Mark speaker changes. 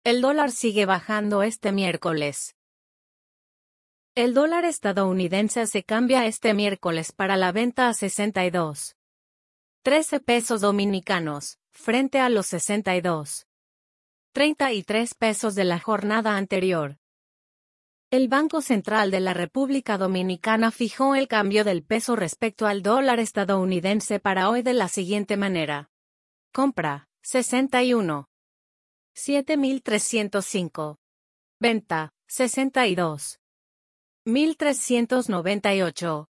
Speaker 1: El dólar sigue bajando este miércoles. El dólar estadounidense se cambia este miércoles para la venta a 62.13 pesos dominicanos, frente a los 62.33 pesos de la jornada anterior. El Banco Central de la República Dominicana fijó el cambio del peso respecto al dólar estadounidense para hoy de la siguiente manera. Compra, 61.7305. Venta, 62.1398.